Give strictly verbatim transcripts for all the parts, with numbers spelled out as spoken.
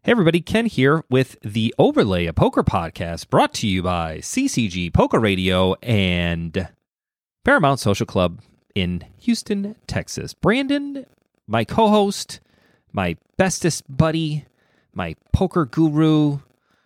Hey everybody, Ken here with the Overlay, a poker podcast brought to you by C C G Poker Radio and Paramount Social Club in Houston, Texas. Brandon, my co-host, my bestest buddy, my poker guru,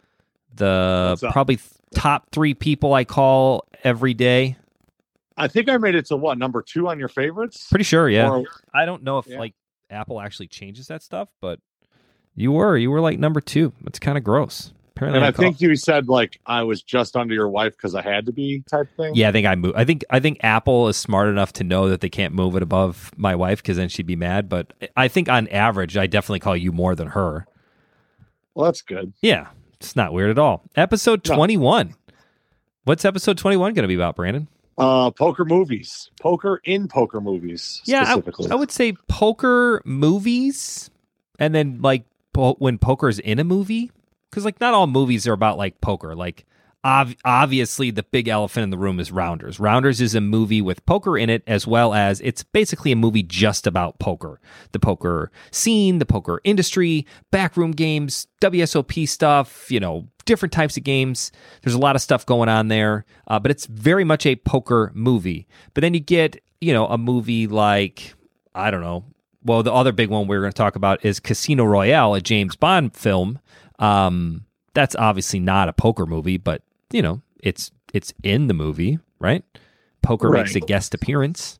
the probably top three people I call every day. I think I made it to what, number two on your favorites? Pretty sure, yeah. Or, I don't know if yeah. like Apple actually changes that stuff, but you were. You were like number two. That's kind of gross. Apparently, and I, I think you said like I was just under your wife because I had to be type thing. Yeah, I think I move. I think I think Apple is smart enough to know that they can't move it above my wife because then she'd be mad. But I think on average, I definitely call you more than her. Well, that's good. Yeah, it's not weird at all. Episode twenty-one. No. What's episode twenty-one going to be about, Brandon? Uh, poker movies. Poker in poker movies. Yeah, specifically. I, I would say poker movies, and then like po- when poker's in a movie, because like not all movies are about like poker. Like ov- obviously, the big elephant in the room is Rounders. Rounders is a movie with poker in it, as well as it's basically a movie just about poker, the poker scene, the poker industry, backroom games, W S O P stuff. You know, different types of games. There's a lot of stuff going on there, uh, but it's very much a poker movie. But then you get, you know, a movie like, I don't know. Well, the other big one we're going to talk about is Casino Royale, a James Bond film. Um, that's obviously not a poker movie, but, you know, it's it's in the movie, right? Poker right. makes a guest appearance.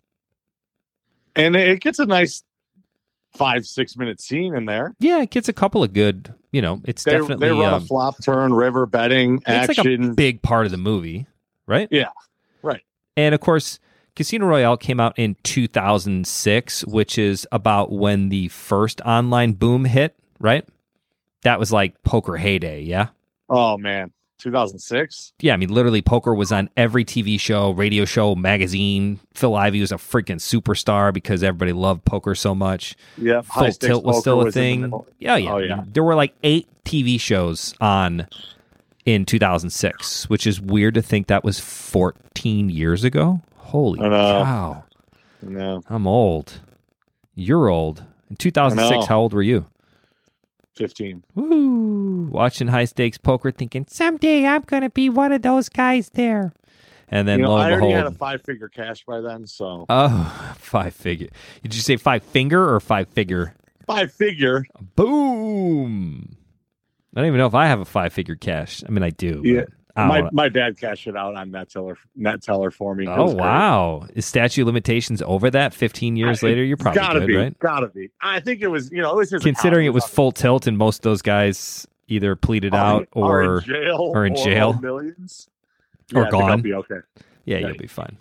And it gets a nice five, six minute scene in there. Yeah, it gets a couple of good, you know, it's they, definitely... They run um, a flop, turn, river, betting, action. It's like a big part of the movie, right? Yeah, right. And of course, Casino Royale came out in two thousand six, which is about when the first online boom hit, right? That was like poker heyday, yeah? Oh, man. two thousand six? Yeah, I mean, literally, poker was on every T V show, radio show, magazine. Phil Ivey was a freaking superstar because everybody loved poker so much. Yeah, Full Tilt was still a thing. Yeah, yeah. Oh, yeah. There were like eight T V shows on in two thousand six, which is weird to think that was fourteen years ago. Holy cow. No. I'm old. You're old. In two thousand six, how old were you? fifteen. Woo! Watching high stakes poker, thinking someday I'm gonna be one of those guys there. And then you know, lo and I already behold, had a five figure cash by then. So oh, five figure. Did you say five finger or five figure? Five figure. Boom! I don't even know if I have a five figure cash. I mean, I do. Yeah. I My wanna... my dad cashed it out on Neteller Neteller for me. Oh wow! Is statute of limitations over that? Fifteen years I, later, you're probably gotta good, be, right? Gotta be. I think it was. You know, it was just considering it was full tilt, and most of those guys either pleaded out or or in jail or in jail, millions, or yeah, gone. I'll be okay. Yeah, yeah, you'll be fine.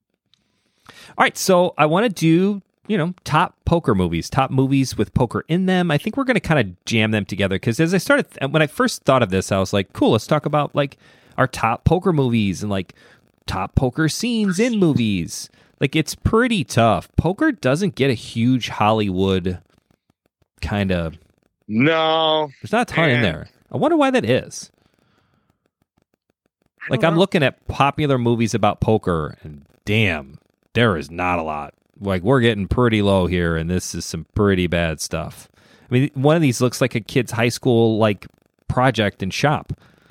All right, so I want to do, you know, top poker movies, top movies with poker in them. I think we're going to kind of jam them together because as I started, when I first thought of this, I was like, cool, let's talk about like our top poker movies and like top poker scenes in movies. Like it's pretty tough. Poker doesn't get a huge Hollywood kind of. No, there's not a ton man. in there. I wonder why that is. Like I'm know. looking at popular movies about poker, and damn, there is not a lot. Like we're getting pretty low here, and this is some pretty bad stuff. I mean, one of these looks like a kid's high school like project and shop.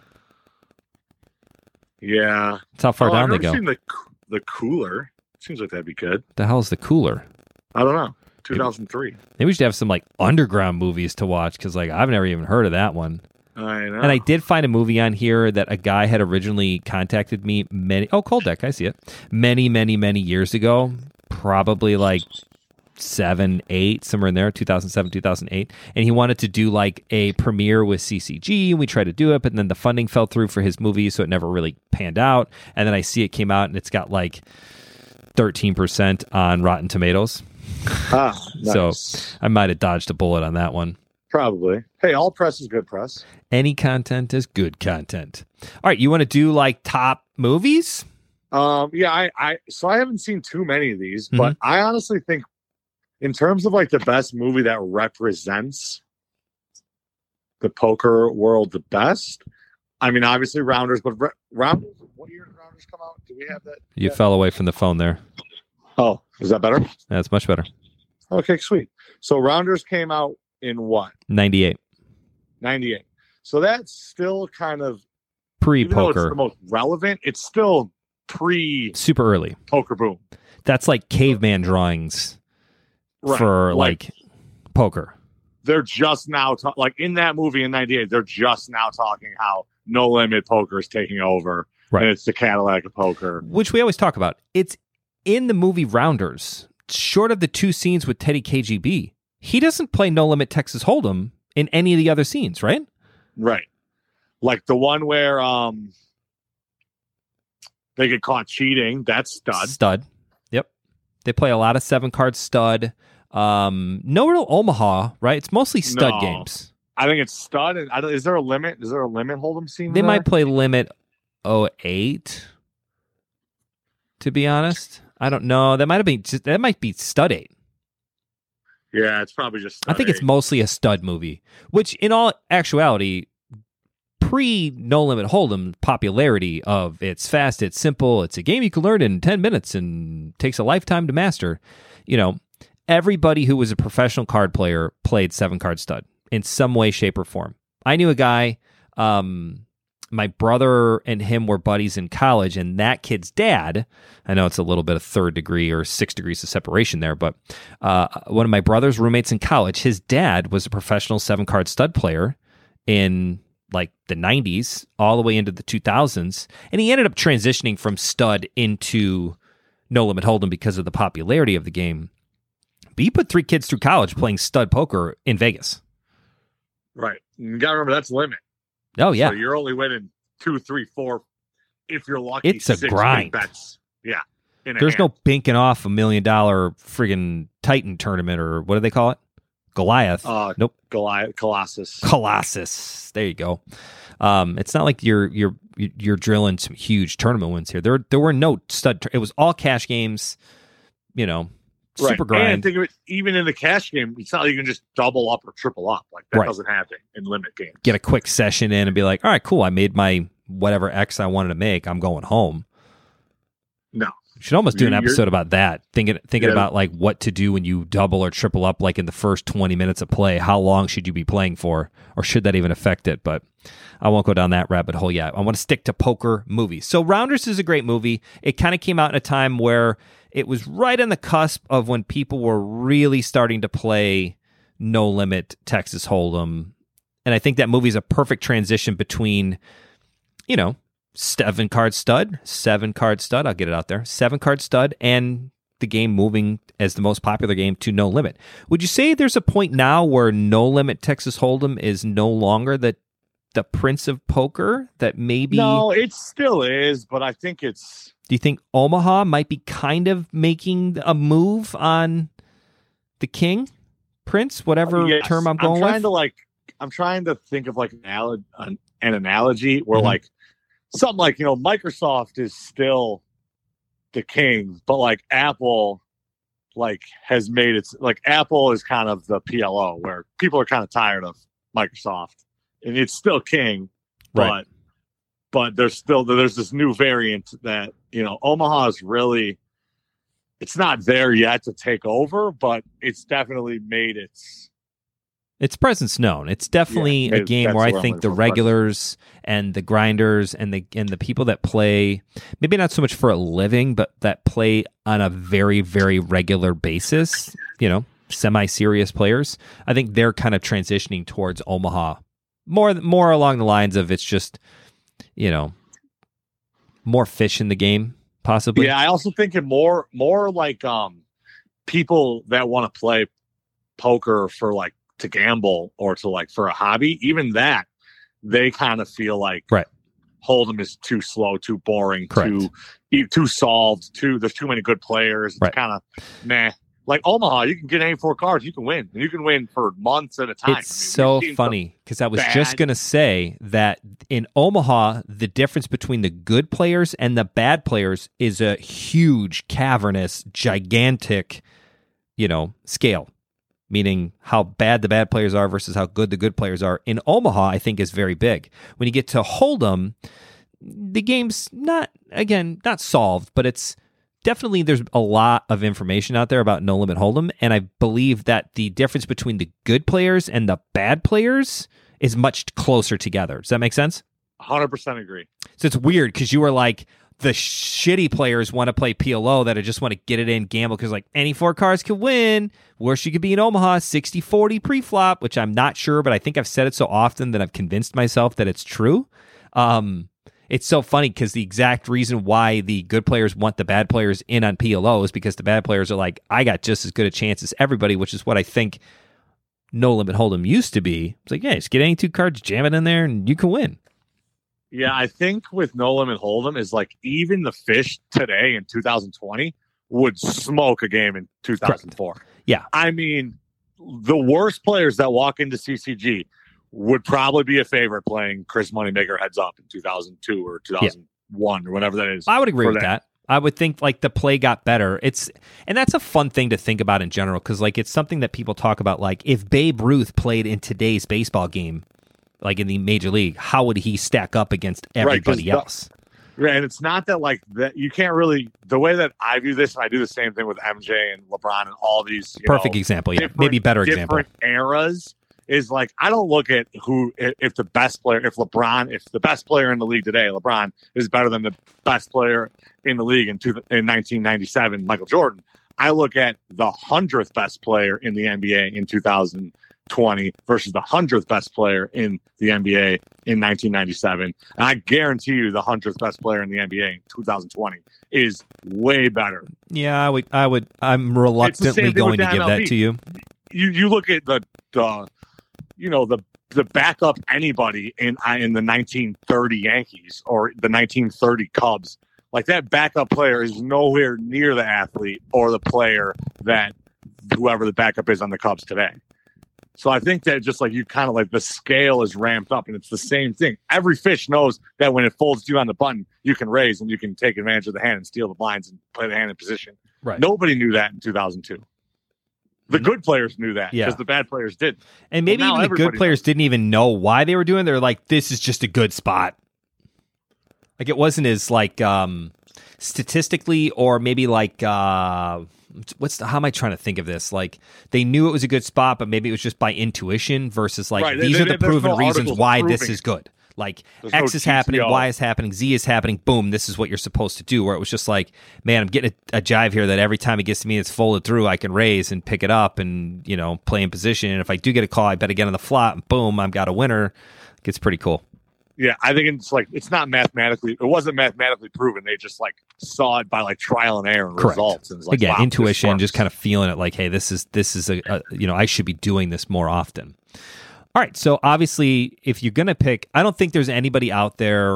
Yeah, that's how far oh, down I've they never go. Seen the the cooler seems like that'd be good. The hell's the cooler? I don't know. two thousand three. Maybe we should have some like underground movies to watch because like I've never even heard of that one. I know. And I did find a movie on here that a guy had originally contacted me many. Oh, Cold Deck, I see it. Many, many, many years ago, probably like seven, eight, somewhere in there, two thousand seven, two thousand eight. And he wanted to do like a premiere with C C G, and we tried to do it, but then the funding fell through for his movie, so it never really panned out. And then I see it came out, and it's got like thirteen percent on Rotten Tomatoes. Ah, nice. So I might have dodged a bullet on that one. Probably. Hey, all press is good press. Any content is good content. All right, you want to do like top movies? Um, yeah, I, I so I haven't seen too many of these, Mm-hmm. but I honestly think in terms of like the best movie that represents the poker world the best, I mean, obviously Rounders, but Re- Rounders, what year did Rounders come out? Do we have that? You yet? fell away from the phone there. Oh, is that better? That's much better. Okay, sweet. So Rounders came out in what? ninety-eight. ninety-eight. So that's still kind of Pre-poker. It's the most relevant. It's still pre super early poker boom. That's like caveman drawings Right. for like, like poker. They're just now ta- like in that movie in ninety-eight. They're just now talking how No Limit Poker is taking over, right? And it's the Cadillac of poker, which we always talk about. It's in the movie Rounders. Short of the two scenes with Teddy K G B, he doesn't play No Limit Texas Hold'em in any of the other scenes, right? Right. Like the one where um they get caught cheating. That's stud. Stud. Yep. They play a lot of seven card stud. Um, no real Omaha, right? It's mostly stud No. games. I think it's stud. And I don't, is there a limit? Is there a limit Hold'em scene? They there? might play Limit oh eight. To be honest, I don't know. That might have been. That might be stud eight. Yeah, it's probably just. Stud I think eight. it's mostly a stud movie. Which, in all actuality, pre No Limit Hold'em popularity of it's fast, it's simple, it's a game you can learn in ten minutes and takes a lifetime to master. You know, everybody who was a professional card player played seven card stud in some way, shape, or form. I knew a guy. Um, my brother and him were buddies in college, and that kid's dad, I know it's a little bit of third degree or six degrees of separation there, but uh, one of my brother's roommates in college, his dad was a professional seven-card stud player in like the nineties all the way into the two thousands, and he ended up transitioning from stud into No Limit Hold'em because of the popularity of the game. But you put three kids through college playing stud poker in Vegas. Right. You got to remember that's limit. Oh, yeah. So you're only winning two, three, four. If you're lucky, It's a six grind. big bets. Yeah. in a There's hand. no binking off a million dollar friggin' Titan tournament, or what do they call it? Goliath. Uh, nope. Goliath, Colossus. Colossus. There you go. Um, it's not like you're you're you're drilling some huge tournament wins here. There there were no stud. Tur- it was all cash games. You know, super right. grind. And think of it, even in the cash game, it's not like you can just double up or triple up. Like that Right. doesn't happen in limit games. Get a quick session in and be like, all right, cool. I made my whatever X I wanted to make. I'm going home. No. You should almost do an You're- episode about that. Thinking thinking Yeah. about like what to do when you double or triple up, like in the first twenty minutes of play. How long should you be playing for, or should that even affect it? But I won't go down that rabbit hole yet. I want to stick to poker movies. So Rounders is a great movie. It kind of came out in a time where it was right on the cusp of when people were really starting to play No Limit Texas Hold'em, and I think that movie is a perfect transition between, you know, seven card stud, seven card stud. I'll get it out there. Seven card stud, and the game moving as the most popular game to No Limit. Would you say there's a point now where No Limit Texas Hold'em is no longer the the prince of poker? That maybe No, it still is, but I think it's do you think Omaha might be kind of making a move on the king, prince, whatever yes, term I'm going I'm trying with? to like I'm trying to think of like an, anal- an, an analogy where Mhm. like something like, you know, Microsoft is still the king, but like Apple like has made it like Apple is kind of the P L O where people are kind of tired of Microsoft and it's still king, but Right. but there's still there's this new variant that, you know, Omaha is really it's not there yet to take over, but it's definitely made its Its presence known. It's definitely Yeah, a it- game that's where I where I'm think looking the for presence. regulars and the grinders and the and the people that play, maybe not so much for a living, but that play on a very, very regular basis, you know, semi-serious players, I think they're kind of transitioning towards Omaha. More more along the lines of it's just, you know, more fish in the game, possibly. Yeah, I also think it more more like um people that want to play poker for like to gamble or to like for a hobby, even that they kind of feel like Right. Hold'em is too slow, too boring, Correct. too e- too solved, too there's too many good players. It's Right. kind of nah. Like Omaha, you can get any four cards, you can win, and you can win for months at a time. It's I mean, so we've seen funny because I was bad- just going to say that in Omaha, the difference between the good players and the bad players is a huge, cavernous, gigantic, you know, scale, meaning how bad the bad players are versus how good the good players are. In Omaha, I think is very big. When you get to Hold'em, the game's not, again, not solved, but it's definitely there's a lot of information out there about No Limit Hold'em, and I believe that the difference between the good players and the bad players is much closer together. Does that make sense? one hundred percent agree. So it's weird because you were like, the shitty players want to play P L O that just want to get it in, gamble, because like any four cards can win. Worst you could be in Omaha, sixty forty pre-flop, which I'm not sure, but I think I've said it so often that I've convinced myself that it's true. Um, it's so funny because the exact reason why the good players want the bad players in on P L O is because the bad players are like, I got just as good a chance as everybody, which is what I think No Limit Hold'em used to be. It's like, yeah, just get any two cards, jam it in there, and you can win. Yeah, I think with No Limit Hold'em is like even the fish today in two thousand twenty would smoke a game in two thousand four. Correct. Yeah. I mean, the worst players that walk into C C G would probably be a favorite playing Chris Moneymaker Heads Up in two thousand two or two thousand one yeah. or whatever that is. I would agree with that. that. I would think like the play got better. It's and that's a fun thing to think about in general because like it's something that people talk about. Like if Babe Ruth played in today's baseball game, like in the major league, how would he stack up against everybody right, else? The, and it's not that like that you can't really the way that I view this, and I do the same thing with M J and LeBron and all these you perfect know, example, yeah, maybe better example. Different eras is like I don't look at who if the best player, if LeBron, if the best player in the league today, LeBron is better than the best player in the league in two, in nineteen ninety-seven, Michael Jordan. I look at the hundredth best player in the N B A in two thousand twenty versus the hundredth best player in the N B A in nineteen ninety-seven. And I guarantee you the hundredth best player in the N B A in two thousand twenty is way better. Yeah, I would, I would, I'm reluctantly going to give M L B. That to you. You, you look at the, the, you know, the, the backup anybody in, in the nineteen thirty Yankees or the nineteen thirty Cubs, like that backup player is nowhere near the athlete or the player that whoever the backup is on the Cubs today. So I think that just like you kind of like the scale is ramped up and it's the same thing. Every fish knows that when it folds you on the button, you can raise and you can take advantage of the hand and steal the blinds and play the hand in position. Right. Nobody knew that in two thousand two. The good players knew that because yeah. the bad players didn't. And maybe even the good players knows. Didn't even know why they were doing it. They're like, this is just a good spot. Like it wasn't as like um, statistically or maybe like uh, what's the, how am I trying to think of this? Like they knew it was a good spot, but maybe it was just by intuition versus like right. these they, are the they, proven no reasons why proving. This is good. Like there's X no is happening, T C O. Y is happening, Z is happening. Boom, this is what you're supposed to do. Where it was just like, man, I'm getting a, a jive here that every time it gets to me, it's folded through. I can raise and pick it up and you know play in position. And if I do get a call, I bet again on the flop. And boom, I've got a winner. It gets pretty cool. Yeah, I think it's like it's not mathematically. It wasn't mathematically proven. They just like saw it by like trial and error and Correct. Results. And it was like, again, wow, intuition, just kind of feeling it. Like, hey, this is this is a, a you know I should be doing this more often. All right, so obviously, if you're going to pick, I don't think there's anybody out there,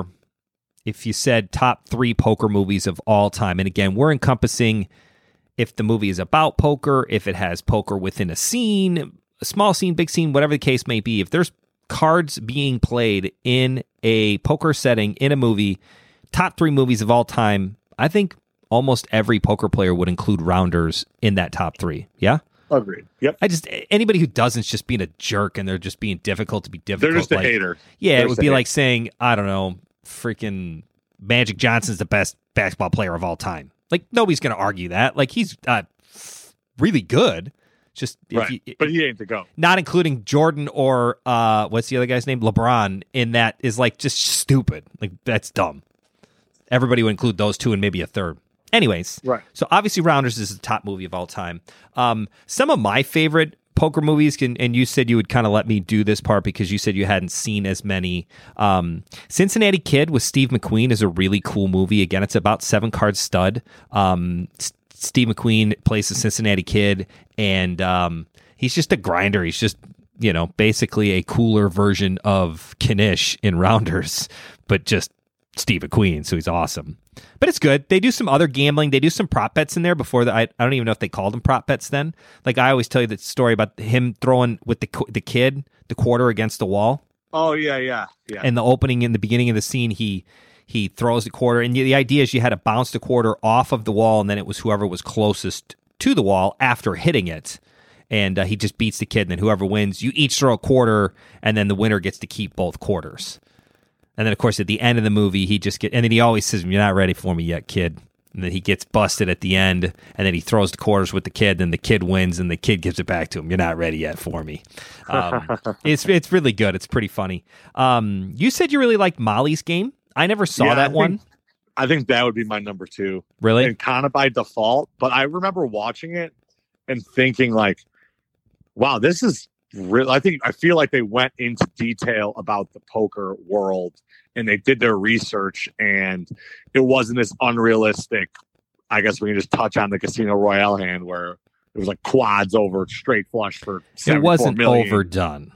if you said top three poker movies of all time, and again, we're encompassing if the movie is about poker, if it has poker within a scene, a small scene, big scene, whatever the case may be, if there's cards being played in a poker setting, in a movie, top three movies of all time, I think almost every poker player would include Rounders in that top three, yeah? Agreed. Yep. I just anybody who doesn't just being a jerk and they're just being difficult to be difficult. They're just a like, hater. Yeah, They're it would be like saying I don't know, freaking Magic Johnson's the best basketball player of all time. Like nobody's going to argue that. Like he's uh, really good. Just if right, you, but he ain't the go. Not including Jordan or uh, what's the other guy's name? LeBron. In that is like just stupid. Like that's dumb. Everybody would include those two and maybe a third. Anyways, right. So obviously Rounders is the top movie of all time. Um, some of my favorite poker movies, can, and you said you would kind of let me do this part because you said you hadn't seen as many. Um, Cincinnati Kid with Steve McQueen is a really cool movie. Again, it's about seven card stud. Um, S- Steve McQueen plays the Cincinnati Kid, and um, he's just a grinder. He's just, you know, basically a cooler version of Knish in Rounders, but just Steve McQueen, so he's awesome. But it's good. They do some other gambling. They do some prop bets in there before the, I, I don't even know if they called them prop bets then. Like I always tell you that story about him throwing with the the kid the quarter against the wall. Oh yeah, yeah, yeah. And the opening in the beginning of the scene, he he throws the quarter, and the idea is you had to bounce the quarter off of the wall, and then it was whoever was closest to the wall after hitting it. And uh, he just beats the kid, and then whoever wins, you each throw a quarter, and then the winner gets to keep both quarters. And then, of course, at the end of the movie, he just get, and then he always says, "You're not ready for me yet, kid." And then he gets busted at the end, and then he throws the quarters with the kid, and the kid wins, and the kid gives it back to him. You're not ready yet for me. Um, it's it's really good. It's pretty funny. Um, you said you really liked Molly's Game. I never saw Yeah, that I think- one. I think that would be my number two. Really? And kind of by default, but I remember watching it and thinking like, wow, this is real. I think I feel like they went into detail about the poker world and they did their research, and it wasn't this unrealistic. I guess we can just touch on the Casino Royale hand where it was like quads over straight flush for It wasn't million. overdone.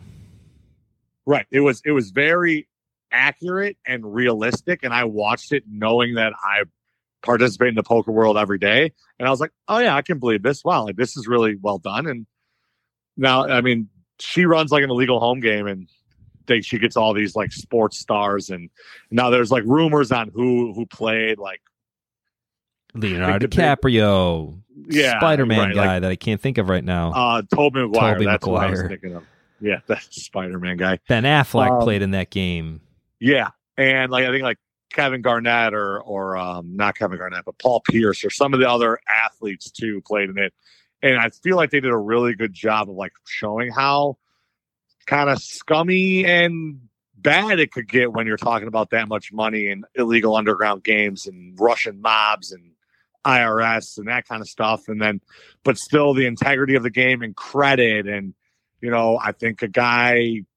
Right. It was it was very accurate and realistic, and I watched it knowing that I participate in the poker world every day, and I was like, oh yeah, I can believe this. Wow, like this is really well done. And now, I mean, she runs like an illegal home game, and they, she gets all these like sports stars, and now there's like rumors on who who played, like Leonardo the big- DiCaprio, yeah, Spider-Man right, guy like, that I can't think of right now. uh Tobey Maguire. Tobey That's what I was Maguire. thinking of. Yeah, that's Spider-Man guy. Ben Affleck um, played in that game. Yeah, and like I think like Kevin Garnett or or um, not Kevin Garnett, but Paul Pierce or some of the other athletes too played in it, and I feel like they did a really good job of like showing how kind of scummy and bad it could get when you're talking about that much money and illegal underground games and Russian mobs and I R S and that kind of stuff, and then but still the integrity of the game and credit, and you know I think a guy,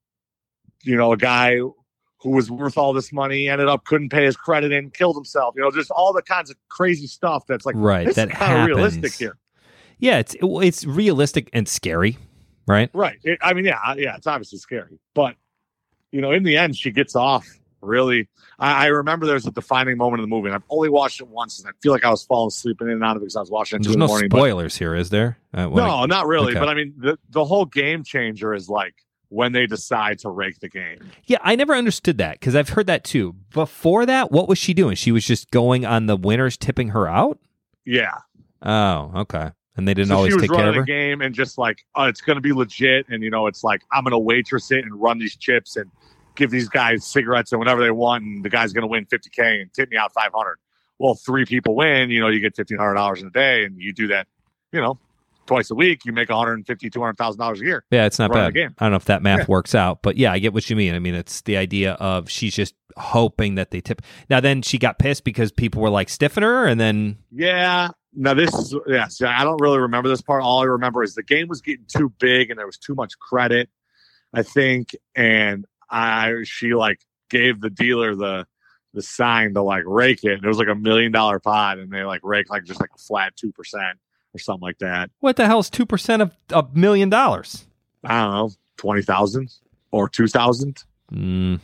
you know a guy. who was worth all this money, ended up couldn't pay his credit and killed himself. You know, just all the kinds of crazy stuff that's like, Right, this that is kind of happens. realistic here. Yeah, it's it's realistic and scary, right? Right. It, I mean, yeah, yeah, it's obviously scary. But, you know, in the end, she gets off really. I, I remember there's a defining moment in the movie, and I've only watched it once, and I feel like I was falling asleep in and out of it because I was watching it two There's in no the morning. spoilers here, is there? Uh, But, when I- no, not really. Okay. But I mean, the, the whole game changer is like when they decide to rake the game. Yeah, I never understood that because I've heard that too. Before that, what was she doing? She was just going on the winners, tipping her out? Yeah. Oh, okay. And they didn't So always she was take care of running her? a game and just like, oh, it's going to be legit. And, you know, it's like, I'm going to waitress it and run these chips and give these guys cigarettes and whatever they want. And the guy's going to win fifty K and tip me out five hundred. Well, three people win, you know, you get fifteen hundred dollars in a day, and you do that, you know, twice a week, you make one hundred fifty thousand dollars, two hundred thousand dollars a year. Yeah, it's not running bad. the game. I don't know if that math Yeah. works out, but yeah, I get what you mean. I mean, it's the idea of she's just hoping that they tip. Now, then she got pissed because people were like stiffing her, and then Yeah. Now this is yeah. See, I don't really remember this part. All I remember is the game was getting too big and there was too much credit, I think. And I she like gave the dealer the the sign to like rake it. And it was like a million dollar pot, and they like rake like just like a flat two percent or something like that. what the hell is two percent of a million dollars? I don't know, twenty thousand or two thousand. Mm,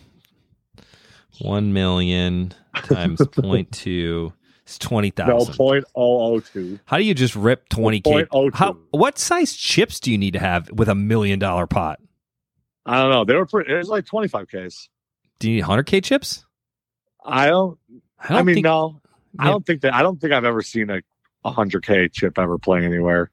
one million times point two is twenty No, thousand. point oh oh two. How do you just rip twenty K? point oh two. How, what size chips do you need to have with a million dollar pot? I don't know. They were pretty. It was like twenty five Ks. Do you need one hundred K chips? I don't. I don't I mean, think, no. I Yeah. don't think that. I don't think I've ever seen a one hundred K chip ever play anywhere.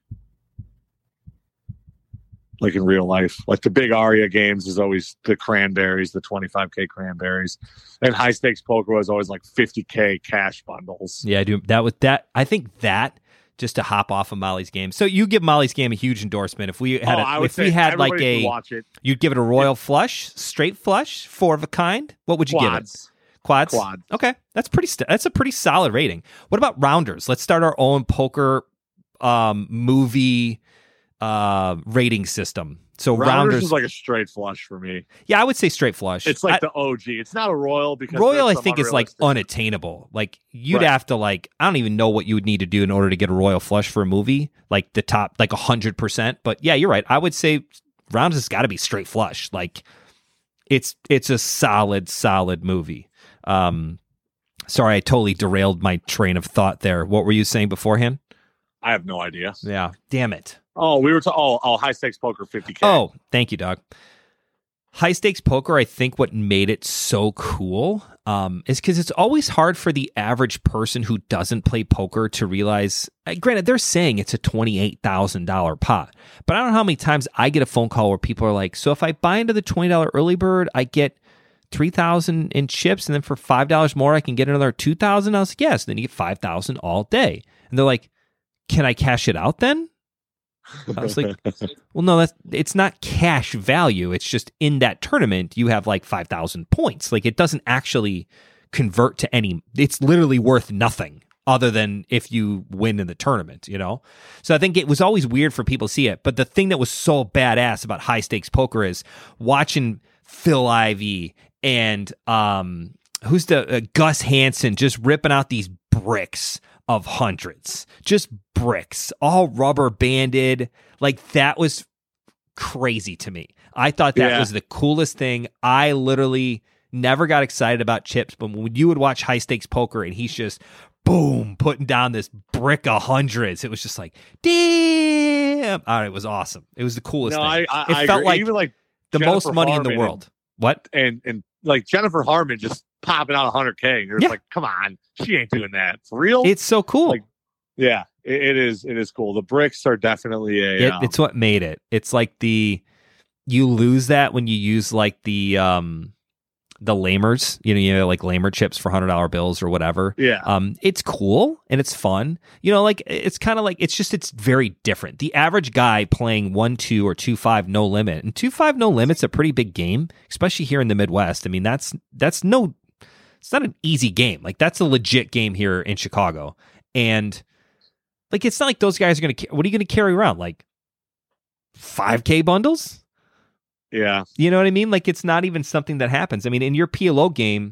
Like in real life, like the big Aria games is always the cranberries, the twenty-five K cranberries, and high stakes poker was always like fifty K cash bundles. Yeah, I do. That was that. I think that just to hop off of Molly's Game. So you give Molly's Game a huge endorsement. If we had, oh, a, I would if we say had like everybody should a, watch it. you'd give it a royal flush, straight flush, four of a kind. What would you give it? Quads, Quads. quad. Okay, that's pretty. St- that's a pretty solid rating. What about rounders? Let's start our own poker um, movie uh, rating system. So Rounders, rounders, is like a straight flush for me. yeah, I would say straight flush. It's like I- the O G. It's not a royal because royal. I there's some think is like unrealistic- unattainable. Like you'd Right. have to like I don't even know what you would need to do in order to get a royal flush for a movie. Like the top, like a hundred percent. But yeah, you're right. I would say rounders has got to be straight flush. Like it's it's a solid, solid movie. Um, sorry, I totally derailed my train of thought there. What were you saying beforehand? I have no idea. Yeah, damn it. Oh, we were to oh oh high stakes poker fifty K. Oh, thank you, Doug. High stakes poker, I think what made it so cool um, is because it's always hard for the average person who doesn't play poker to realize, uh, granted, they're saying it's a twenty-eight thousand dollars pot, but I don't know how many times I get a phone call where people are like, so if I buy into the twenty dollars early bird, I get three thousand in chips, and then for five dollars more, I can get another two thousand. I was like, yes. And then you get five thousand all day. And they're like, can I cash it out then? I was like, well, no, that's it's not cash value. It's just in that tournament, you have like five thousand points. Like it doesn't actually convert to any, it's literally worth nothing other than if you win in the tournament, you know? So I think it was always weird for people to see it. But the thing that was so badass about high stakes poker is watching Phil Ivey and um, who's the uh, Gus Hansen just ripping out these bricks of hundreds, just bricks, all rubber banded. Like that was crazy to me. I thought that Yeah. was the coolest thing. I literally never got excited about chips, but when you would watch high stakes poker and he's just boom putting down this brick of hundreds, it was just like, damn. All right, it was awesome. It was the coolest No, thing. I, I, it I felt agree. like Even like the Jennifer most money in Harmon the world. What? and and like Jennifer Harmon just popping out one hundred K. You're Yeah. just like, come on, she ain't doing that for real. It's so cool. Like, yeah, it, it is. It is cool. The bricks are definitely a. It, um, it's what made it. It's like the you lose that when you use like the um the lamers, you know, you know, like lamer chips for hundred dollar bills or whatever. yeah. Um, it's cool and it's fun. You know, like it's kind of like it's just it's very different. The average guy playing one two or two five no limit, and two five no limit's a pretty big game, especially here in the Midwest. I mean, that's that's no, it's not an easy game. Like that's a legit game here in Chicago, and like it's not like those guys are gonna. What are you gonna carry around? Like five K bundles? Yeah. You know what I mean? Like it's not even something that happens. I mean, in your P L O game,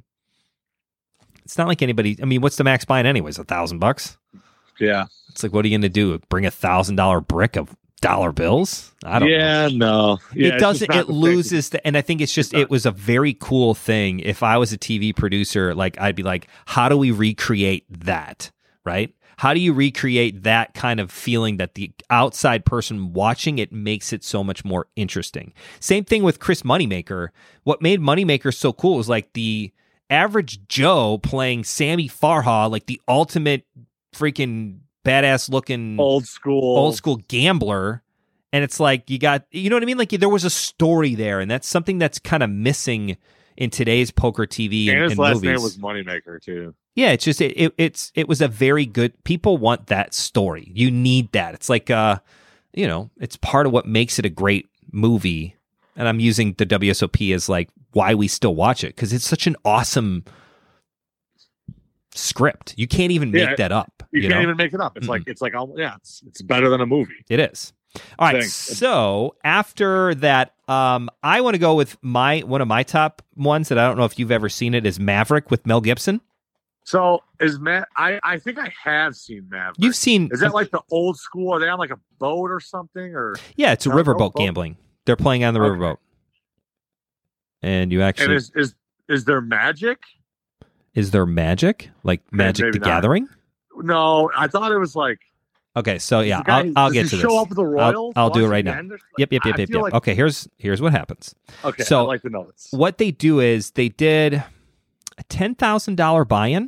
it's not like anybody. I mean, what's the max buy-in anyways? A thousand bucks. Yeah. It's like, what are you going to do? Bring a thousand dollar brick of dollar bills? I don't know. Yeah. No. Yeah, It it's doesn't. just not It the same. loses the, and I think it's just. It's not. It was a very cool thing. If I was a T V producer, like I'd be like, how do we recreate that? Right? How do you recreate that kind of feeling that the outside person watching it makes it so much more interesting? Same thing with Chris Moneymaker. What made Moneymaker so cool was like the average Joe playing Sammy Farha, like the ultimate freaking badass looking Old school. old school gambler. And it's like you got, you know what I mean? Like there was a story there, and that's something that's kind of missing in today's poker T V and, And his and last movies. name was Moneymaker too. Yeah, it's just it, it it's it was a very good. People want that story. You need that. It's like uh, you know, it's part of what makes it a great movie. And I'm using the W S O P as like why we still watch it because it's such an awesome script. You can't even make Yeah, that up. You, You, can't know, even make it up. It's Mm-mm. like it's like oh, yeah, it's it's better than a movie. it is. All right. Thanks. So after that, um, I want to go with my one of my top ones that I don't know if you've ever seen it is Maverick with Mel Gibson. So is Matt? I I think I have seen Maverick. You've seen Is that like the old school? Are they on like a boat or something? Or yeah, it's a No, riverboat boat- boat. gambling. They're playing on the Okay. riverboat, and you actually and is is is there magic? is there magic like Magic maybe the not. Gathering? No, I thought it was like. Okay, so yeah, the guy- I'll, I'll does get he to show this. up with the Royals. I'll do it once right now. again? There's- Yep, yep, I yep, yep, feel yep. like- Okay, here's here's what happens. Okay, So- I like the notes. What they do is they did a ten thousand dollar buy-in.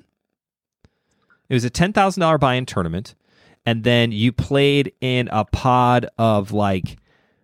It was a ten thousand dollar buy-in tournament, and then you played in a pod of like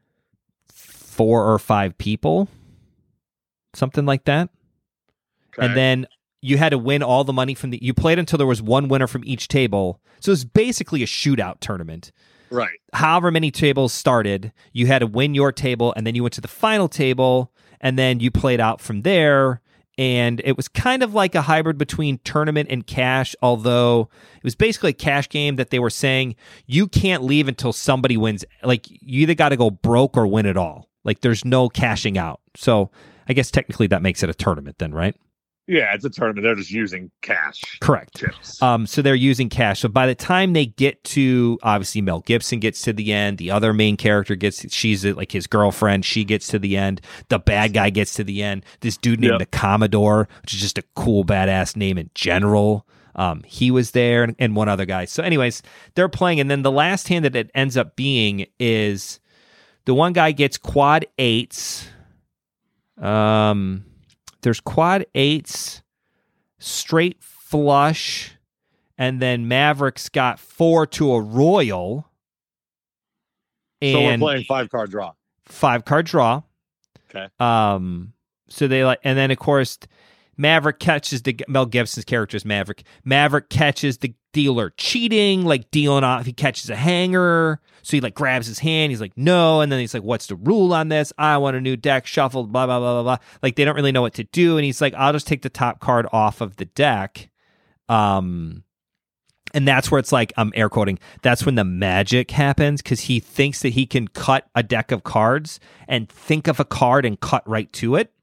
four or five people, something like that. Okay. And then you had to win all the money from the. You played until there was one winner from each table, so it was basically a shootout tournament. right. However many tables started, you had to win your table, and then you went to the final table, and then you played out from there. And it was kind of like a hybrid between tournament and cash, although it was basically a cash game that they were saying you can't leave until somebody wins. Like, you either got to go broke or win it all. Like, there's no cashing out. So I guess technically that makes it a tournament then, right? Yeah, it's a tournament. They're just using cash Correct. chips. Um, so they're using cash. So by the time they get to, obviously Mel Gibson gets to the end. The other main character gets, she's like his girlfriend. She gets to the end. The bad guy gets to the end. This dude named Yep. the Commodore, which is just a cool badass name in general. Um, he was there and, and one other guy. So anyways, they're playing. And then the last hand that it ends up being is the one guy gets quad eights. Um, there's quad eights, straight flush, and then Mavericks got four to a royal. So we're And playing five card draw. five card draw. Okay. Um, So they like, and then of course, Maverick catches the Mel Gibson's character is Maverick. Maverick catches the dealer cheating, like dealing off. He catches a hanger, so he like grabs his hand. He's like, no, and then he's like, what's the rule on this? I want a new deck shuffled. Blah blah blah blah blah. Like they don't really know what to do, and he's like, I'll just take the top card off of the deck. Um, and that's where it's like I'm air quoting. That's when the magic happens because he thinks that he can cut a deck of cards and think of a card and cut right to it.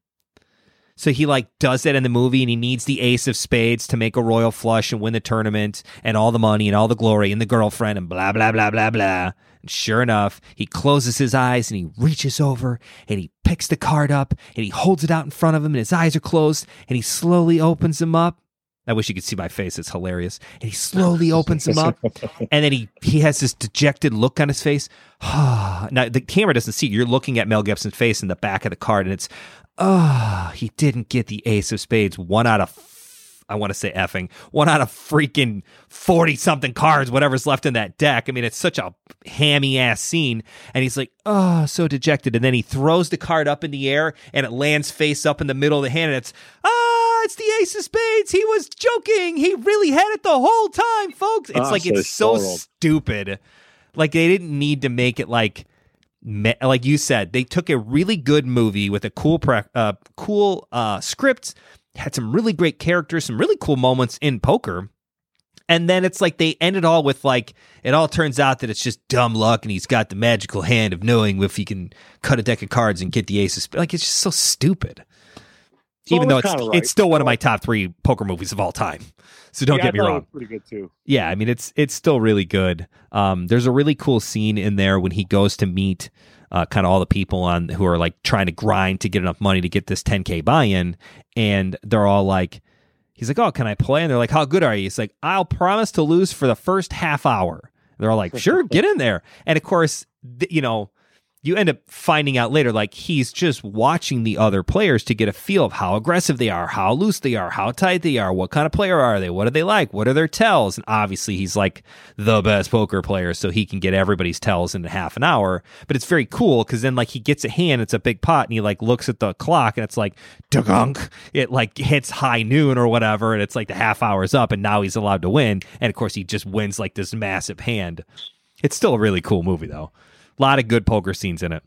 So he like does that in the movie, and he needs the ace of spades to make a royal flush and win the tournament and all the money and all the glory and the girlfriend and blah, blah, blah, blah, blah. And sure enough, he closes his eyes and he reaches over and he picks the card up and he holds it out in front of him and his eyes are closed and he slowly opens them up. I wish you could see my face. It's hilarious. And he slowly opens them up and then he, he has this dejected look on his face. Now, the camera doesn't see. You're looking at Mel Gibson's face in the back of the card and it's, oh, he didn't get the ace of spades. One out of, I want to say effing, one out of freaking forty-something cards, whatever's left in that deck. I mean, it's such a hammy-ass scene. And he's like, oh, so dejected. And then he throws the card up in the air, and it lands face up in the middle of the hand, and it's, ah, it's the ace of spades. He was joking. He really had it the whole time, folks. It's Oh, like, so it's so total. stupid. Like, they didn't need to make it like, like you said, they took a really good movie with a cool, pre- uh, cool uh, script, had some really great characters, some really cool moments in poker, and then it's like they end it all with like it all turns out that it's just dumb luck, and he's got the magical hand of knowing if he can cut a deck of cards and get the aces. Like it's just so stupid. So Even it though was it's kinda right. it's still one of my top three poker movies of all time. So don't Yeah, get I me thought it wrong. was pretty good too. Yeah, I mean it's it's still really good. Um, there's a really cool scene in there when he goes to meet uh, kind of all the people on who are like trying to grind to get enough money to get this ten K buy-in, and they're all like, he's like, "Oh, can I play?" And they're like, "How good are you?" He's like, "I'll promise to lose for the first half hour." They're all like, "Sure, get in there." And of course, th- you know. You end up finding out later, like, he's just watching the other players to get a feel of how aggressive they are, how loose they are, how tight they are, what kind of player are they, what do they like, what are their tells? And obviously, he's like the best poker player, so he can get everybody's tells in half an hour. But it's very cool because then, like, he gets a hand, it's a big pot, and he, like, looks at the clock, and it's like, dugunk. It, like, hits high noon or whatever, and it's like the half hour's up, and now he's allowed to win. And, of course, he just wins, like, this massive hand. It's still a really cool movie, though. A lot of good poker scenes in it.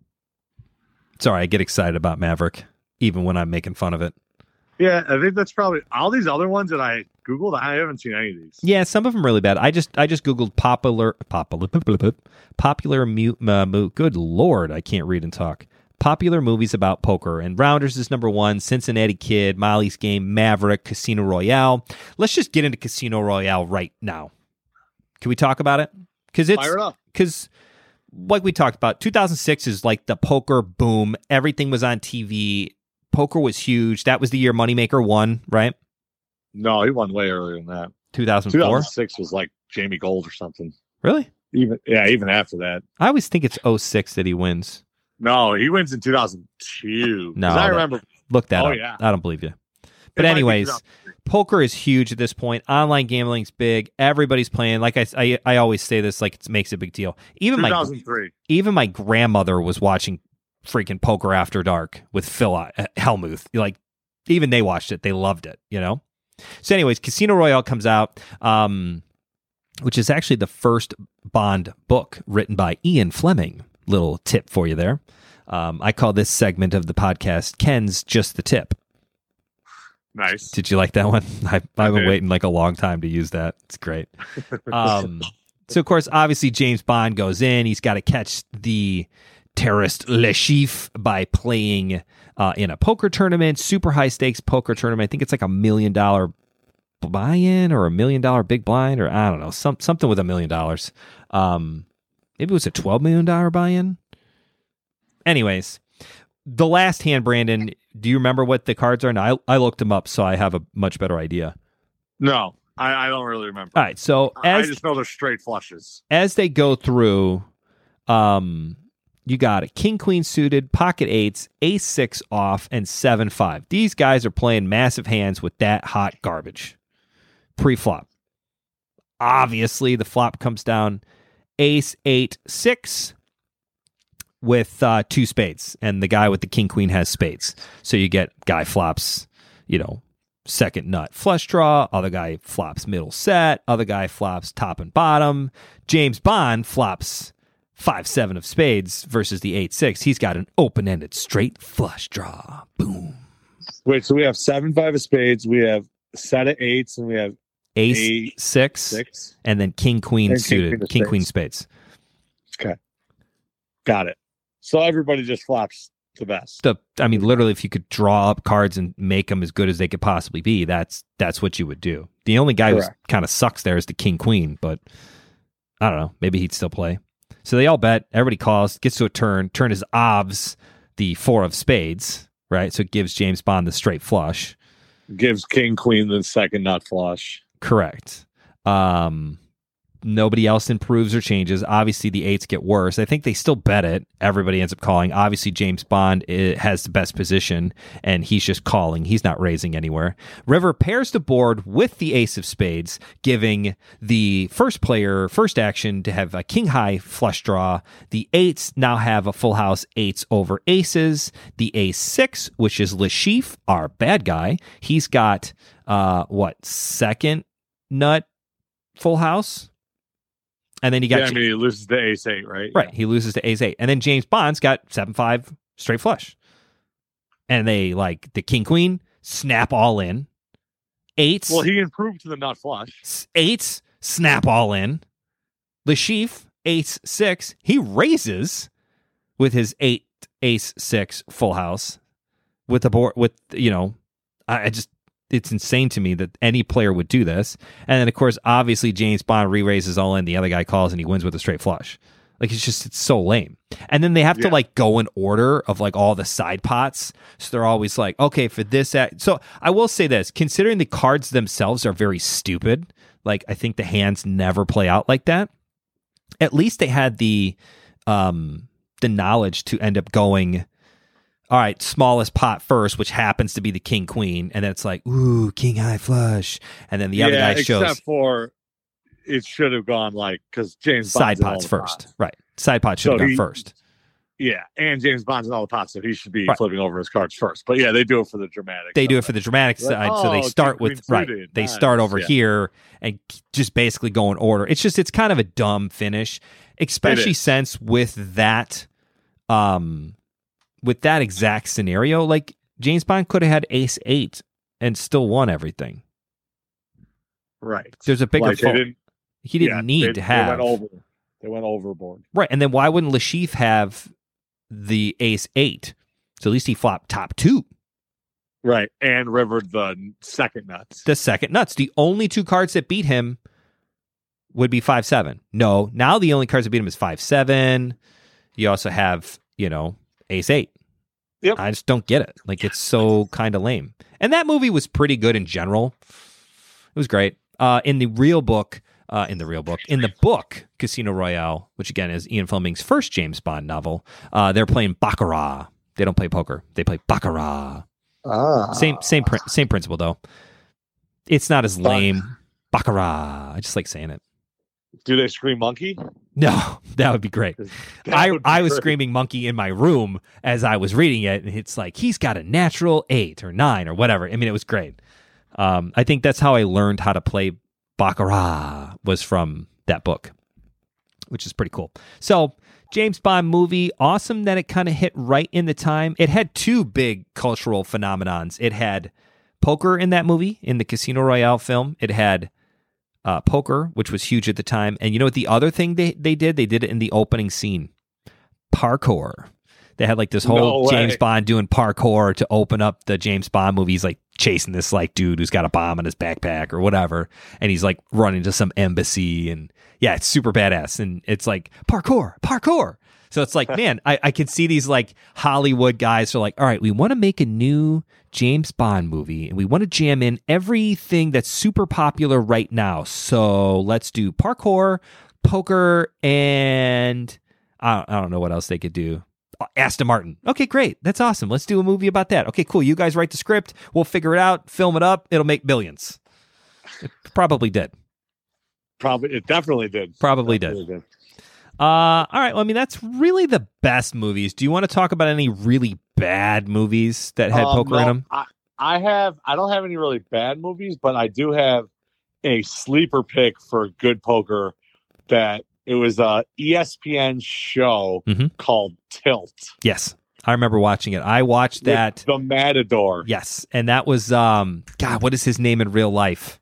Sorry, I get excited about Maverick, even when I'm making fun of it. Yeah, I think that's probably all these other ones that I Googled. I haven't seen any of these. Yeah, some of them really bad. I just I just Googled popular popular popular mu, uh, mu, good Lord, I can't read and talk. Popular movies about poker, and Rounders is number one. Cincinnati Kid, Molly's Game, Maverick, Casino Royale. Let's just get into Casino Royale right now. Can we talk about it? Because it's Fire it up. because. Like we talked about, two thousand six is like the poker boom. Everything was on T V. Poker was huge. That was the year Moneymaker won, right? No, he won way earlier than that. two thousand four? two thousand six was like Jamie Gold or something. Really? Even yeah, even after that. I always think it's oh six that he wins. No, he wins in two thousand two. No, I that- remember. Look that Oh, up. yeah. I don't believe you. But It might be anyways, two thousand three. poker is huge at this point. Online gambling's big. Everybody's playing. Like I, I, I always say this, like it makes a big deal. Even my two thousand three. even my grandmother was watching freaking Poker After Dark with Phil uh, Hellmuth. Like, even they watched it. They loved it, you know? So anyways, Casino Royale comes out, um, which is actually the first Bond book written by Ian Fleming. Little tip for you there. Um, I call this segment of the podcast Ken's Just the Tip. Nice. Did you like that one? I, I've been did. waiting like a long time to use that. It's great. Um, so, of course, obviously, James Bond goes in. He's got to catch the terrorist Le Chiffre by playing uh, in a poker tournament, super high stakes poker tournament. I think it's like a million dollar buy-in or a million dollar big blind, or I don't know, some, something with a million dollars. Um, maybe it was a twelve million dollars buy-in. Anyways, the last hand, Brandon, do you remember what the cards are? Now, I, I looked them up, so I have a much better idea. No, I, I don't really remember. All right, so I as just know they're straight flushes. as they go through, um, you got a king queen suited, pocket eights, ace six off, and seven five. These guys are playing massive hands with that hot garbage pre-flop. Obviously, the flop comes down ace eight six. with uh, two spades, and the guy with the king queen has spades. So you get guy flops, you know, second nut flush draw, other guy flops middle set, other guy flops top and bottom. James Bond flops five seven of spades versus the eight six. He's got an open-ended straight flush draw. Boom. Wait, so we have seven five of spades, we have a set of eights, and we have Ace eight, six, six, and then king queen and king, suited, queen, king spades. queen spades. Okay, got it. So everybody just flops the best. The I mean, literally, if you could draw up cards and make them as good as they could possibly be, that's that's what you would do. The only guy who kind of sucks there is the king queen, but I don't know. Maybe he'd still play. So they all bet. Everybody calls. Gets to a turn. Turn is obvs the four of spades, right? So it gives James Bond the straight flush. Gives king queen the second nut flush. Correct. Um, nobody else improves or changes. Obviously, the eights get worse. I think they still bet it. Everybody ends up calling. Obviously, James Bond eh, has the best position, and he's just calling. He's not raising anywhere. River pairs the board with the ace of spades, giving the first player first action to have a king high flush draw. The eights now have a full house eights over aces. The ace six, which is Lashif, our bad guy, he's got uh, what, second nut full house? And then you got Yeah, I mean, he loses to ace eight, right? right. He loses to ace eight, and then James Bond's got seven five straight flush, and they like the king queen snap all in. Eights. Well, he improved to the nut flush. Eights snap all in. Lashif ace six. He raises with his eight ace six full house with the board with you know. I, I just. It's insane to me that any player would do this. And then, of course, obviously, James Bond re-raises all in. The other guy calls and he wins with a straight flush. Like, it's just, it's so lame. And then they have yeah. to, like, go in order of, like, all the side pots. So they're always like, okay, for this. Act. So I will say this, considering the cards themselves are very stupid, like, I think the hands never play out like that. At least they had the, um, the knowledge to end up going, all right, smallest pot first, which happens to be the king queen, and then it's like, ooh, king high flush, and then the other yeah, guy shows. Except for it should have gone like because James side Bond's pots first, pots. Right? Side pot should have so gone he, first. Yeah, and James Bond's in all the pots, so he should be right. flipping over his cards first. But yeah, they do it for the dramatic. They do it for the dramatic like, side, oh, so they start with right. Suited. They nice. start over yeah. here and just basically go in order. It's just it's kind of a dumb finish, especially since with that. Um. With that exact scenario, like James Bond could have had ace eight and still won everything. Right. There's a bigger like fault. He didn't yeah, need they, to have. They went over. They went overboard. Right. And then why wouldn't Lashif have the ace eight? So at least he flopped top two. Right. And rivered the second nuts. The second nuts. The only two cards that beat him would be five seven. No. Now the only cards that beat him is five seven. You also have, you know, ace eight. Yep. I just don't get it. Like, it's so kind of lame. And that movie was pretty good in general. It was great. Uh, in the real book, uh, in the real book, in the book, Casino Royale, which again is Ian Fleming's first James Bond novel, uh, they're playing Baccarat. They don't play poker. They play Baccarat. Ah. Same, same, same principle though. It's not as lame. Baccarat. I just like saying it. Do they scream monkey? No, that would be great. I, be I was great. screaming monkey in my room as I was reading it, and it's like, he's got a natural eight or nine or whatever. I mean, it was great. Um, I think that's how I learned how to play Baccarat, was from that book, which is pretty cool. So, James Bond movie, awesome that it kind of hit right in the time. It had two big cultural phenomenons. It had poker in that movie, in the Casino Royale film. It had Uh, poker, which was huge at the time. And you know what the other thing they, they did? They did it in the opening scene. Parkour. They had like this whole no James Bond doing parkour to open up the James Bond movie. He's like chasing this like dude who's got a bomb in his backpack or whatever. And he's like running to some embassy. And yeah, it's super badass. And it's like parkour, parkour. So it's like, man, I, I could see these like Hollywood guys are like, all right, we want to make a new James Bond movie and we want to jam in everything that's super popular right now. So let's do parkour, poker, and I don't, I don't know what else they could do. Aston Martin. Okay, great. That's awesome. Let's do a movie about that. Okay, cool. You guys write the script. We'll figure it out, film it up. It'll make billions. It probably did. Probably, it definitely did. Probably definitely did. did. Uh, all right. Well, I mean, that's really the best movies. Do you want to talk about any really bad movies that had Um, poker no, in them? I, I have. I don't have any really bad movies, but I do have a sleeper pick for good poker. That it was a E S P N show Mhm. called Tilt. Yes, I remember watching it. I watched with that. the Matador. Yes, and that was um. God, what is his name in real life?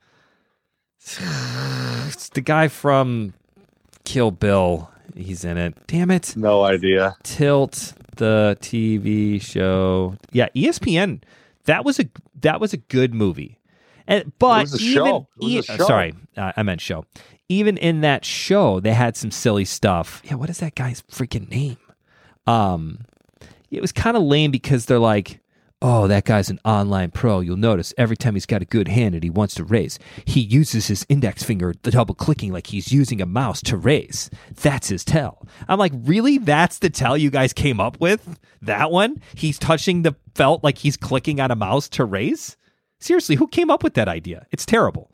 It's the guy from Kill Bill. He's in it. Damn it. No idea. Tilt, the T V show. Yeah, E S P N. That was a that was a good movie. And but It was a even show. It was e- a show. sorry, uh, I meant show. Even in that show, they had some silly stuff. Yeah, what is that guy's freaking name? Um, it was kind of lame because they're like, oh, that guy's an online pro. You'll notice every time he's got a good hand and he wants to raise, he uses his index finger, the double clicking like he's using a mouse to raise. That's his tell. I'm like, really? That's the tell you guys came up with? That one? He's touching the felt like he's clicking on a mouse to raise? Seriously, who came up with that idea? It's terrible.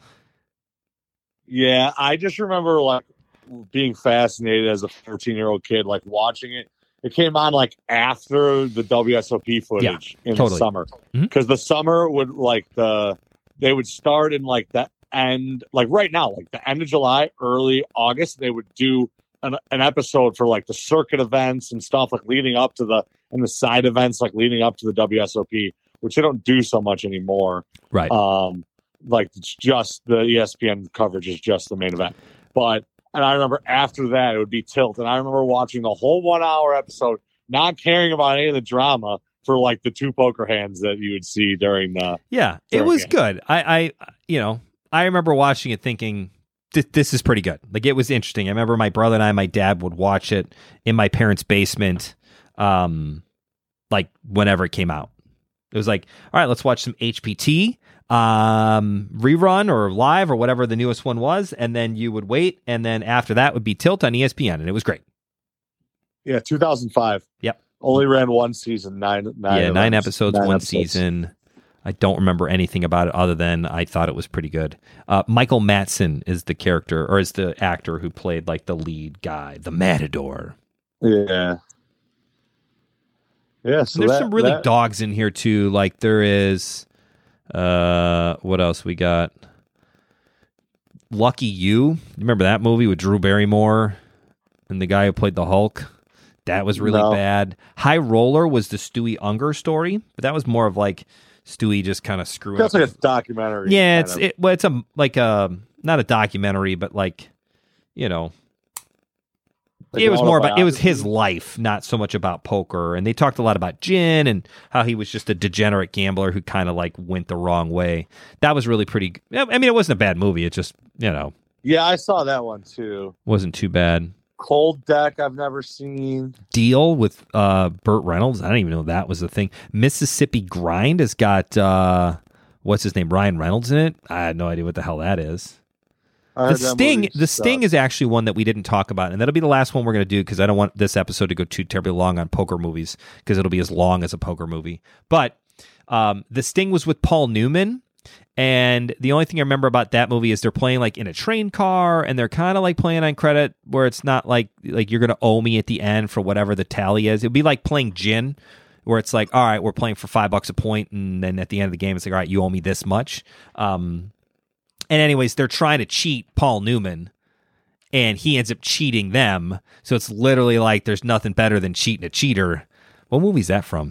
Yeah, I just remember like being fascinated as a fourteen-year-old kid, like watching it. It came on like after the W S O P footage in totally. the summer, Mhm. because the summer would like the they would start in like the end, like right now, like the end of July, early August. They would do an, an episode for like the circuit events and stuff, like leading up to the and the side events, like leading up to the W S O P, which they don't do so much anymore. Right. Um, like it's just the E S P N coverage is just the main event. But and I remember after that it would be Tilt, and I remember watching the whole one hour episode, not caring about any of the drama for like the two poker hands that you would see during the. Yeah, it Sorry, was yeah. good. I, I, you know, I remember watching it thinking, this, this is pretty good. Like, it was interesting. I remember my brother and I, my dad would watch it in my parents' basement, um, like whenever it came out. It was like, all right, let's watch some H P T, um, rerun or live or whatever the newest one was, and then you would wait, and then after that would be Tilt on E S P N, and it was great. Yeah, two thousand five. Yep. Only ran one season, nine, nine yeah, nine events, episodes, nine one episodes. season. I don't remember anything about it other than I thought it was pretty good. Uh, Michael Madsen is the character, or is the actor who played like the lead guy, the Matador. Yeah. Yeah, so There's that- some really that- dogs in here too. Like there is, uh, what else we got? Lucky You. You remember that movie with Drew Barrymore and the guy who played the Hulk? That was really No. bad. High Roller was the Stewie Unger story, but that was more of like Stewie just kind of screwing That's up. like a documentary. yeah, kind it's of. it. Well, it's a like a not a documentary, but like you know. Like it an was more about it was his autobiography. life, not so much about poker. And they talked a lot about gin and how he was just a degenerate gambler who kind of like went the wrong way. That was really pretty. I mean, it wasn't a bad movie. It just you know Yeah, I saw that one too. wasn't too bad. Cold Deck, I've never seen. Deal with uh, Burt Reynolds. I don't even know that was the thing. Mississippi Grind has got uh, what's his name, Ryan Reynolds in it. I had no idea what the hell that is. I The heard that Sting, movie the Sting sucked. is actually one that we didn't talk about, and that'll be the last one we're going to do because I don't want this episode to go too terribly long on poker movies because it'll be as long as a poker movie. But um, the Sting was with Paul Newman, and the only thing I remember about that movie is they're playing like in a train car, and they're kind of like playing on credit where it's not like like you're going to owe me at the end for whatever the tally is. It'd be like playing gin, where it's like, all right, we're playing for five bucks a point, and then at the end of the game, it's like, all right, you owe me this much. Um, And anyways, they're trying to cheat Paul Newman, and he ends up cheating them. So it's literally like there's nothing better than cheating a cheater. What movie's that from?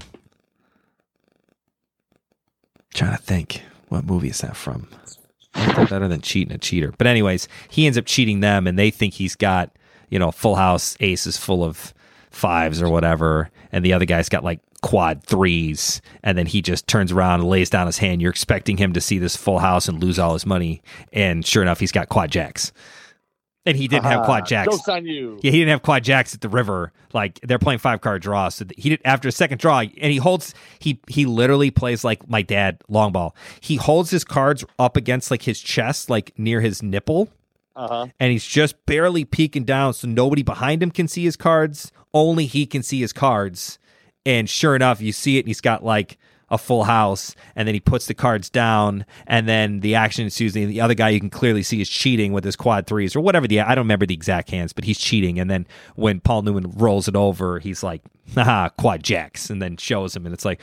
Trying to think. What movie is that from? Nothing better than cheating a cheater. But anyways, he ends up cheating them, and they think he's got, you know, full house aces full of fives or whatever, and the other guy's got like quad threes, and then he just turns around and lays down his hand. You're expecting him to see this full house and lose all his money, and sure enough, he's got quad jacks. And he didn't have Ah, quad jacks. Joke's on you. Yeah, he didn't have quad jacks at the river. Like they're playing five card draw, so he did after a second draw, and he holds he he literally plays like my dad long ball. He holds his cards up against like his chest, like near his nipple, Uh-huh. and he's just barely peeking down, so nobody behind him can see his cards. Only he can see his cards. And sure enough, you see it, and he's got like a full house, and then he puts the cards down, and then the action ensues. And the other guy you can clearly see is cheating with his quad threes or whatever. The I don't remember the exact hands, but he's cheating. And then when Paul Newman rolls it over, he's like, haha, quad jacks, and then shows him, and it's like,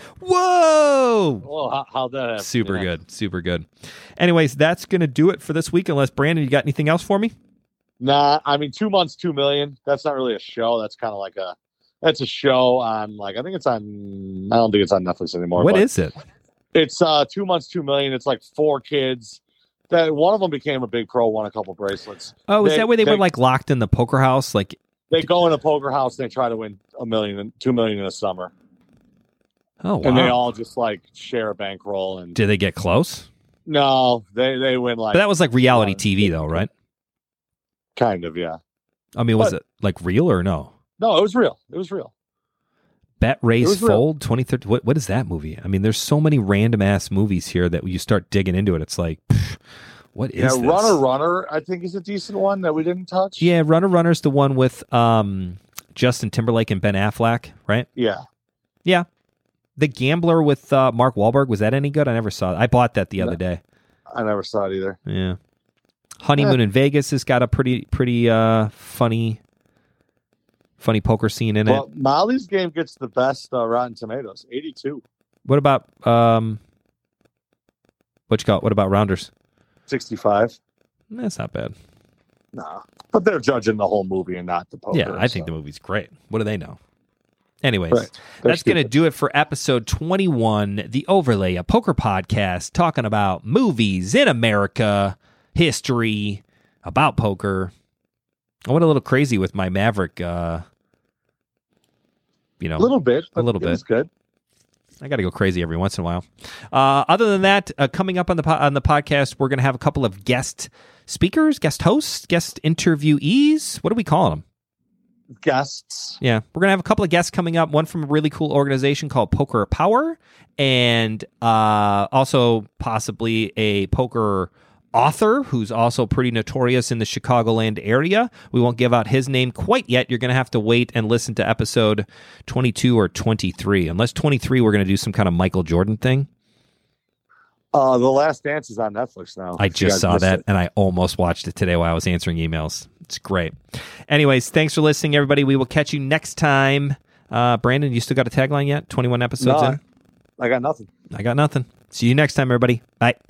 whoa! Well, how, how'd that happen? Super Yeah. good, super good. Anyways, that's going to do it for this week, unless, Brandon, you got anything else for me? Nah, I mean, two months, two million. That's not really a show. That's kind of like a, that's a show on, like, I think it's on, I don't think it's on Netflix anymore. What but is it? It's uh, two months, two million. It's like four kids. That one of them became a big pro, won a couple bracelets. Oh, is They- that where they, they- were like locked in the poker house? Like, They go in a poker house. And they try to win a million, and two million in a summer, oh wow. and they all just like share a bankroll. And Did they get close? no, they they win like But that was like reality T V, though, right? kind of, yeah. I mean, was But- it like real or no? No, it was real. It was real. Bet Raise was real. Fold twenty thirteen. What what is that movie? I mean, there's so many random ass movies here that you start digging into it. It's like, pff, what is Yeah, this? Runner Runner, I think is a decent one that we didn't touch. Yeah, Runner Runner's the one with um Justin Timberlake and Ben Affleck, right? Yeah. Yeah. The Gambler with uh, Mark Wahlberg, was that any good? I never saw it. I bought that the No. other day. I never saw it either. Yeah. Honeymoon in Vegas has got a pretty pretty uh funny funny poker scene in it. Well, Molly's Game gets the best uh, Rotten Tomatoes, eighty-two. What about um what you call it? What about Rounders? sixty-five. That's not bad. Nah. But they're judging the whole movie and not the poker. Yeah, I think so. the movie's great. What do they know? Anyways, Right. They're that's going to stupid. do it for episode twenty-one, the Overlay, a poker podcast talking about movies in America, history, about poker. I went a little crazy with my Maverick, uh, you know, A little bit. A little but it was bit. good. I got to go crazy every once in a while. Uh, other than that, uh, coming up on the po- on the podcast, we're going to have a couple of guest speakers, guest hosts, guest interviewees. What are we calling them? Guests. Yeah, we're gonna have a couple of guests coming up. One from a really cool organization called Poker Power, and uh, also possibly a poker author who's also pretty notorious in the Chicagoland area. We won't give out his name quite yet. You're gonna have to wait and listen to episode twenty-two or twenty-three. Unless twenty-three, we're gonna do some kind of Michael Jordan thing. Uh, The Last Dance is on Netflix now. I If you just guys saw missed that, it. and I almost watched it today while I was answering emails. It's great. Anyways, thanks for listening, everybody. We will catch you next time. Uh, Brandon, you still got a tagline yet? twenty-one episodes No, in? I got nothing. I got nothing. See you next time, everybody. Bye.